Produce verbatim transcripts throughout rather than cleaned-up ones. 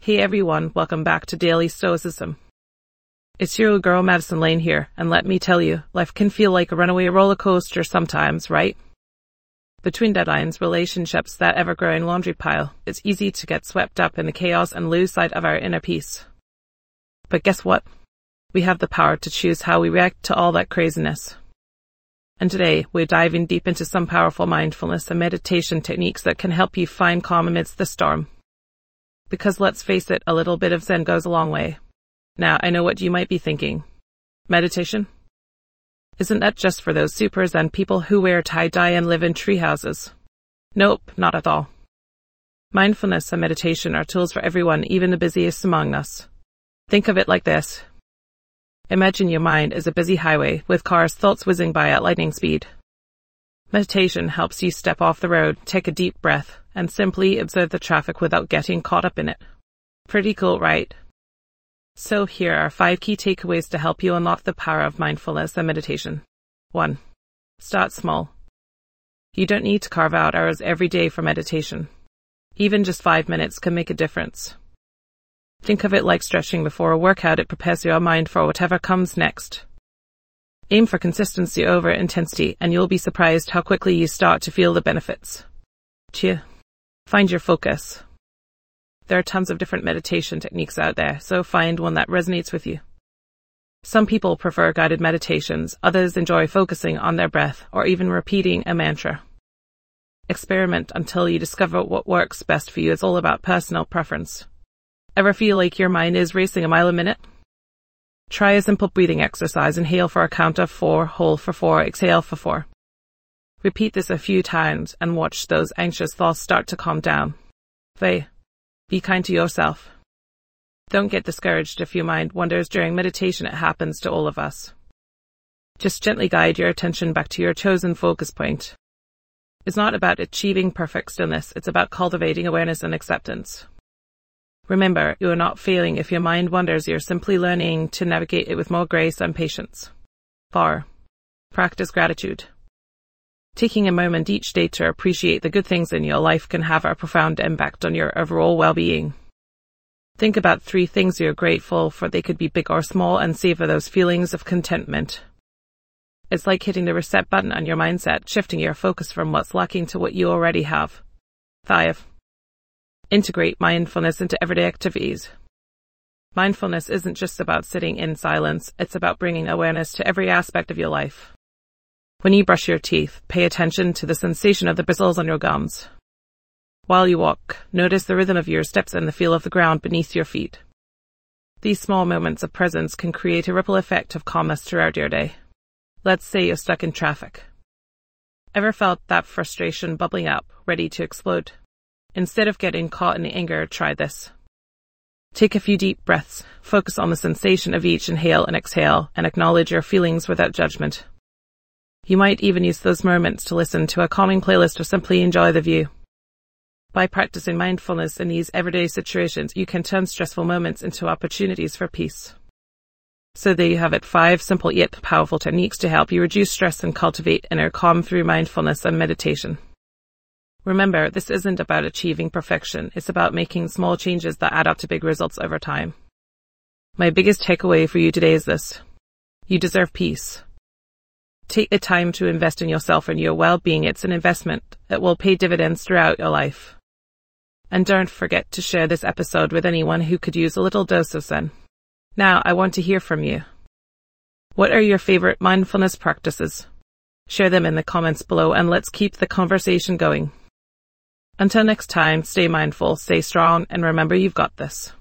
Hey everyone, welcome back to Daily Stoicism. It's your girl Madison Lane here, and let me tell you, life can feel like a runaway roller coaster sometimes, right? Between deadlines, relationships, that ever-growing laundry pile, it's easy to get swept up in the chaos and lose sight of our inner peace. But guess what? We have the power to choose how we react to all that craziness. And today, we're diving deep into some powerful mindfulness and meditation techniques that can help you find calm amidst the storm. Because let's face it, a little bit of Zen goes a long way. Now, I know what you might be thinking. Meditation? Isn't that just for those super Zen people who wear tie-dye and live in tree houses? Nope, not at all. Mindfulness and meditation are tools for everyone, even the busiest among us. Think of it like this. Imagine your mind is a busy highway with cars' thoughts whizzing by at lightning speed. Meditation helps you step off the road, take a deep breath, and simply observe the traffic without getting caught up in it. Pretty cool, right? So here are five key takeaways to help you unlock the power of mindfulness and meditation. one. Start small. You don't need to carve out hours every day for meditation. Even just five minutes can make a difference. Think of it like stretching before a workout. It prepares your mind for whatever comes next. Aim for consistency over intensity, and you'll be surprised how quickly you start to feel the benefits. two. Find your focus. There are tons of different meditation techniques out there, so find one that resonates with you. Some people prefer guided meditations, others enjoy focusing on their breath or even repeating a mantra. Experiment until you discover what works best for you. It's all about personal preference. Ever feel like your mind is racing a mile a minute? Try a simple breathing exercise. Inhale for a count of four, hold for four, exhale for four. Repeat this a few times and watch those anxious thoughts start to calm down. three. Be kind to yourself. Don't get discouraged if your mind wanders during meditation. It happens to all of us. Just gently guide your attention back to your chosen focus point. It's not about achieving perfect stillness, it's about cultivating awareness and acceptance. Remember, you are not failing if your mind wanders. You're simply learning to navigate it with more grace and patience. four. Practice gratitude. Taking a moment each day to appreciate the good things in your life can have a profound impact on your overall well-being. Think about three things you're grateful for. They could be big or small, and savor those feelings of contentment. It's like hitting the reset button on your mindset, shifting your focus from what's lacking to what you already have. five. Integrate mindfulness into everyday activities. Mindfulness isn't just about sitting in silence, it's about bringing awareness to every aspect of your life. When you brush your teeth, pay attention to the sensation of the bristles on your gums. While you walk, notice the rhythm of your steps and the feel of the ground beneath your feet. These small moments of presence can create a ripple effect of calmness throughout your day. Let's say you're stuck in traffic. Ever felt that frustration bubbling up, ready to explode? Instead of getting caught in the anger, try this. Take a few deep breaths, focus on the sensation of each inhale and exhale, and acknowledge your feelings without judgment. You might even use those moments to listen to a calming playlist or simply enjoy the view. By practicing mindfulness in these everyday situations, you can turn stressful moments into opportunities for peace. So there you have it, five simple yet powerful techniques to help you reduce stress and cultivate inner calm through mindfulness and meditation. Remember, this isn't about achieving perfection, it's about making small changes that add up to big results over time. My biggest takeaway for you today is this. You deserve peace. Take the time to invest in yourself and your well-being. It's an investment that will pay dividends throughout your life. And don't forget to share this episode with anyone who could use a little dose of Zen. Now, I want to hear from you. What are your favorite mindfulness practices? Share them in the comments below and let's keep the conversation going. Until next time, stay mindful, stay strong, and remember you've got this.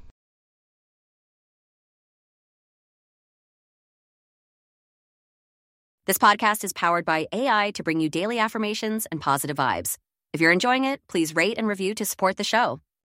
This podcast is powered by A I to bring you daily affirmations and positive vibes. If you're enjoying it, please rate and review to support the show.